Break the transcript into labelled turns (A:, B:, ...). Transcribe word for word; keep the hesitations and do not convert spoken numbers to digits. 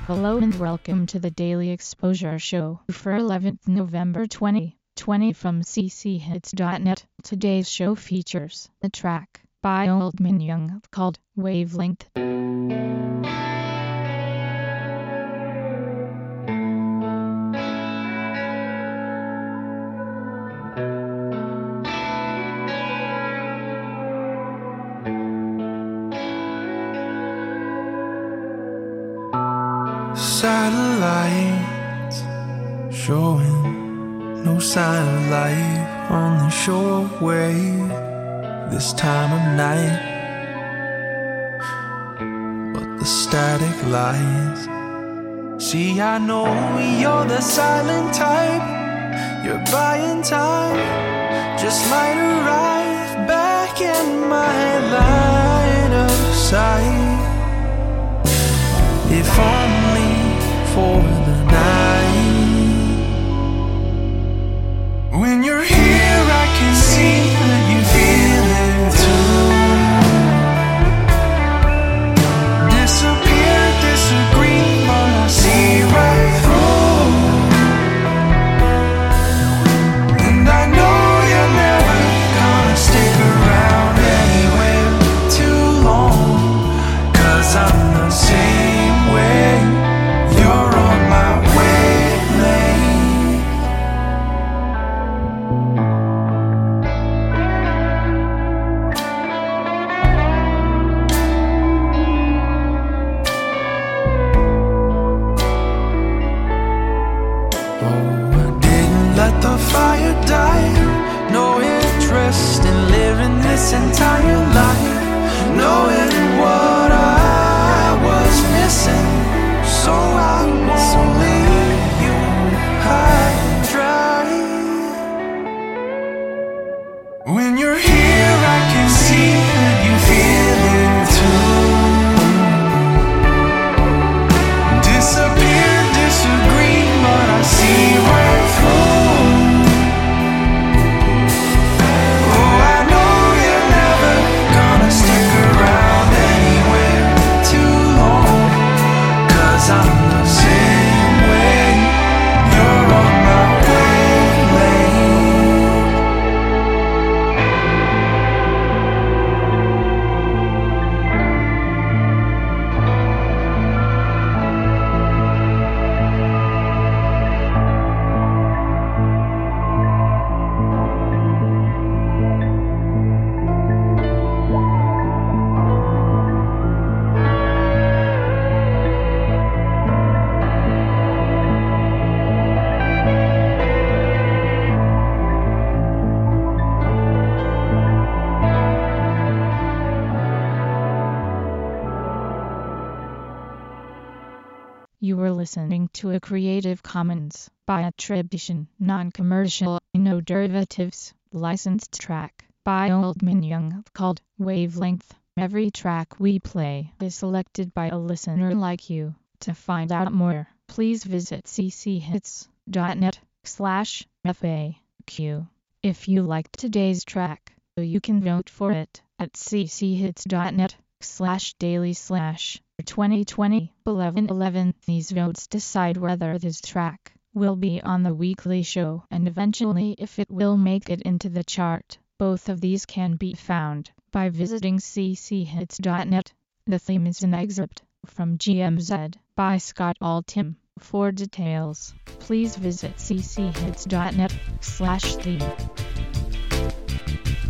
A: Hello and welcome to the Daily Exposure Show for eleventh November twenty twenty from c c hits dot net. Today's show features a track by Old Man Young called Wavelength.
B: Satellites showing no sign of life on the shortwave this time of night, but the static lies. See, I know you're the silent type. You're buying time, just might arrive back in my line of sight. If only for the night. When you're here, I can see that you feel it too. Disappear, disagree, but I see right through. And I know you're never gonna stick around anywhere too long, 'cause I'm the same way. You're on my wavelength. Oh, I didn't let the fire die. No interest in living this entire life, knowing what I was missing. So I won't leave you high and dry. When you're here, I can see that you feel it too. Disappear, disagree, but I see right through. Oh, I know you're never gonna stick around anywhere too long, 'cause I'm the same way. You're on my wavelength.
A: You were listening to a Creative Commons by attribution, non-commercial, no derivatives, licensed track by Old Man Young called Wavelength. Every track we play is selected by a listener like you. To find out more, please visit c c hits dot net slash F A Q. If you liked today's track, you can vote for it at c c hits dot net slash daily slash twenty twenty eleven eleven. These votes decide whether this track will be on the weekly show and eventually if it will make it into the chart. Both of these can be found by visiting c c hits dot net. The theme is an excerpt from G M Z by Scott Altham. For details, please visit c c hits dot net slash theme.